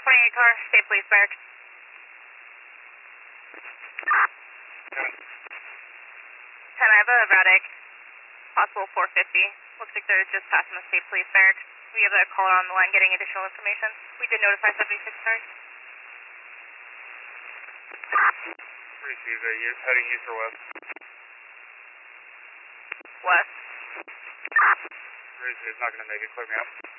28 car, State Police Barracks. 10, I have a Radic, possible 450. Looks like they're just passing the State Police Barracks. We have a caller on the line getting additional information. We did notify 76 cars. Received, heading east or west? West. Received, not going to make it, clear me out.